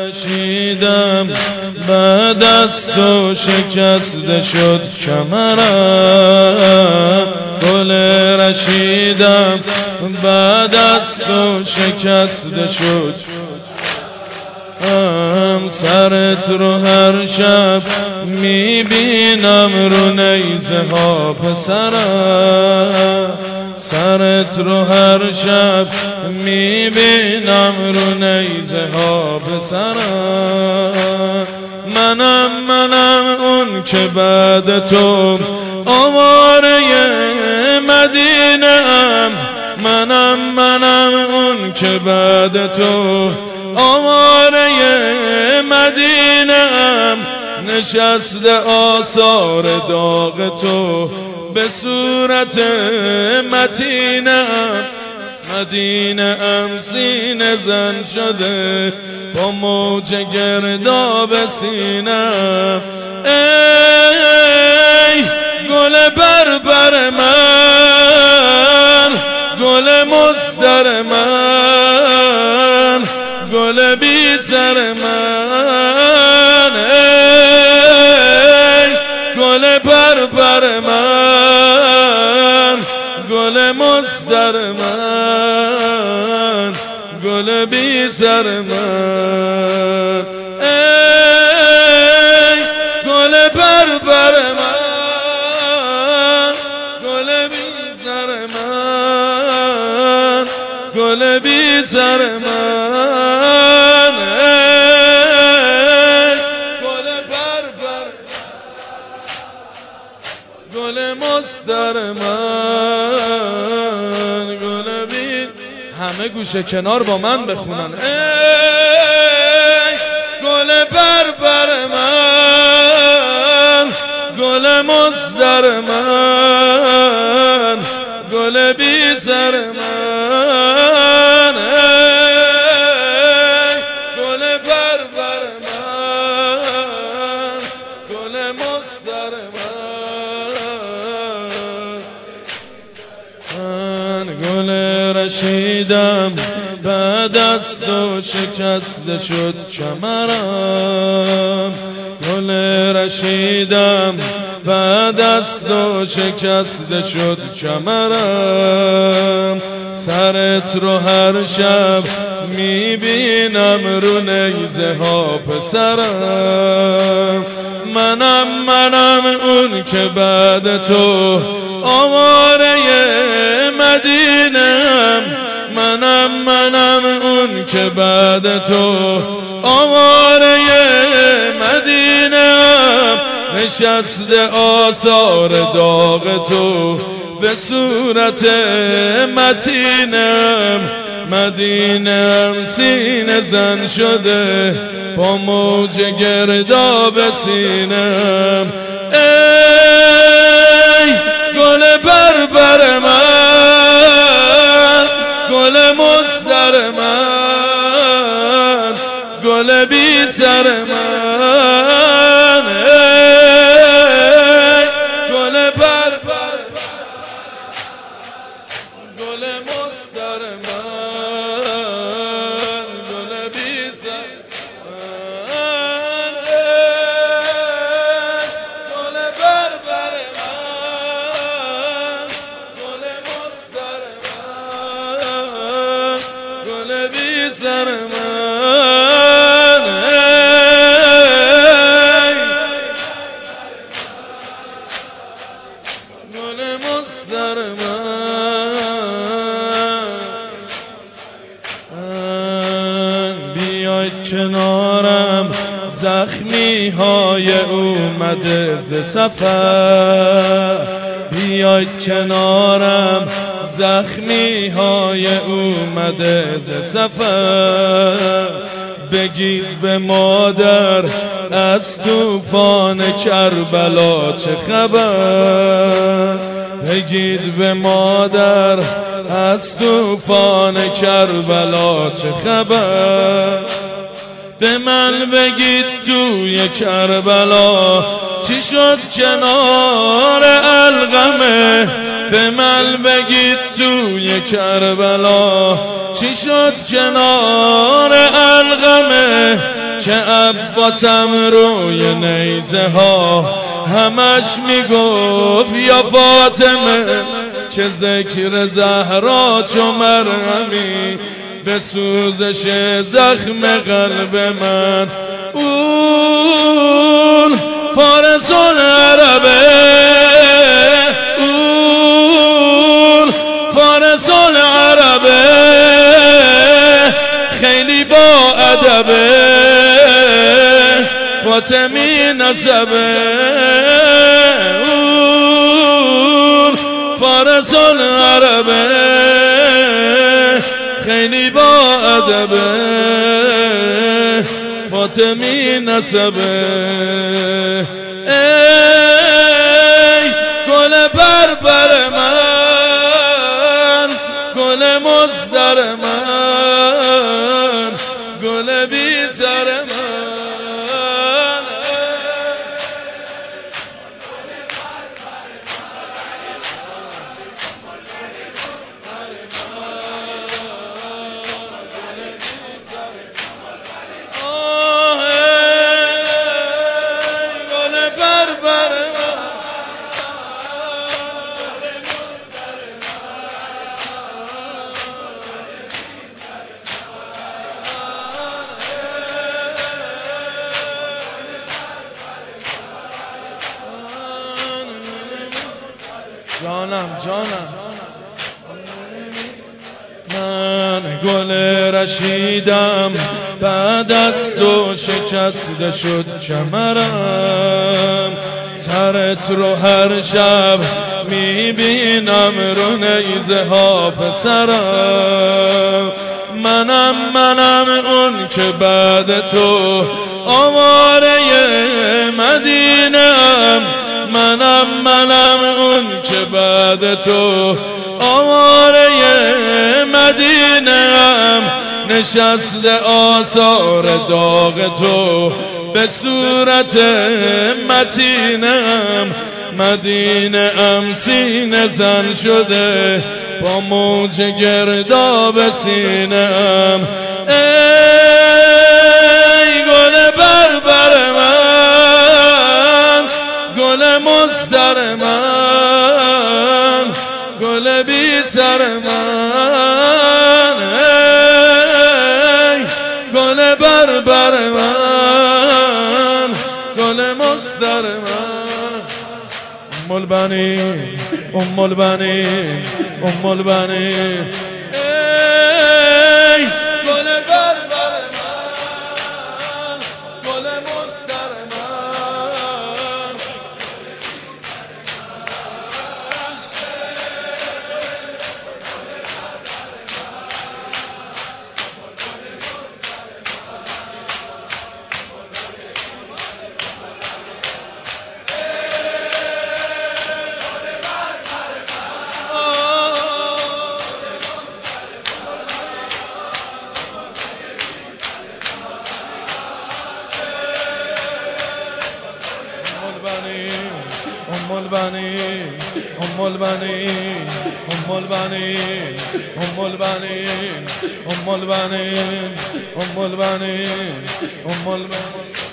رشیدم بعد از تو شکسته شد کمرم. گل رشیدم بعد از تو شکسته شد. سرت رو هر شب میبینم رو نیزه ها پسرم. سرت رو هر شب میبینم رو نیزه ها پسرم. منم اون که بعد تو آواره مدینه ام. منم اون که بعد تو آواره مدینه ام. نشسته آثار داغ تو به صورت متینه ام. مدینه ام سینه زن شده با موج گرداب سینم. ای گل بربر من، گل مستر من، گل بی سر من. ای گل بربر من، گل مستر من، گل بی سر من. ای گل بربر من، گل بی سر من، گل بی سر من. ای گل بربر، گل مستر من، گل بی. همه گوشه کنار با من بخونن. ای گل بربر من، گل مستر من، گل بی سر من. ای گل بربر من، گل مستر من. گل رشیدم بعد از تو شکسته شد کمرم. گل رشیدم بعد از تو شکسته شد کمرم. سرت رو هر شب میبینم رو نیزه ها پسرم. منم اون که بعد تو آواره مدینم. منم اون که بعد تو آواره مدینم. نشسته آثار داغ تو به صورت متینم. مدینم سینه زن شده با موج گرداب سینم. ای گل بربر من، گل مستر من، گل بی سر من. ای گل بربر، گل مستر من، گل بی سر من. ای گل بربر من، گل مستر من، گل بی سر من. گل مستر من. بیاید کنارم زخمی های اومده ز سفر. بیاید کنارم زخمی های اومده ز سفر. بگید به مادر از طوفان کربلا چه خبر. بگید به مادر از طوفان کربلا چه خبر. به من بگید توی کربلا چی شد کنار القمه. به من بگید توی کربلا چی شد کنار القمه. که عباسم روی نیزه ها همش میگفت یا فاطمه، که ذکر زهرا چو مرهمی به سوزش زخم قلب من. اون فارس العربه، اون فارس العربه، خیلی با ادبه، فاطمی نسبه. اون فارس العربه، خیلی با ادبه، فاطمی نسبه. ای گل بربر من، گل مزدر من، گل بی سر من. جانم من گل رشیدم، بعد از تو شکسته شد کمرم. سرت رو هر شب میبینم رو نیزه ها پسرم. منم اون که بعد تو آواره مدینه‌ام. منم اون که بعد تو آواره مدینه‌ام. نشسته آثار داغ تو به صورت متینم. مدینه‌ام سینه زن شده با موج گرداب سینه‌ام. ای گل بربر من، گل مزدر من، گل بی سر من. ای گل بربر من، گل مزدر من. ام البنین، ام البنین، ام البنین. ای گل بربر من، گل مزدر من. ام البنین، ام البنین، ام البنین، ام البنین، ام البنین، ام البنین، ام البنین.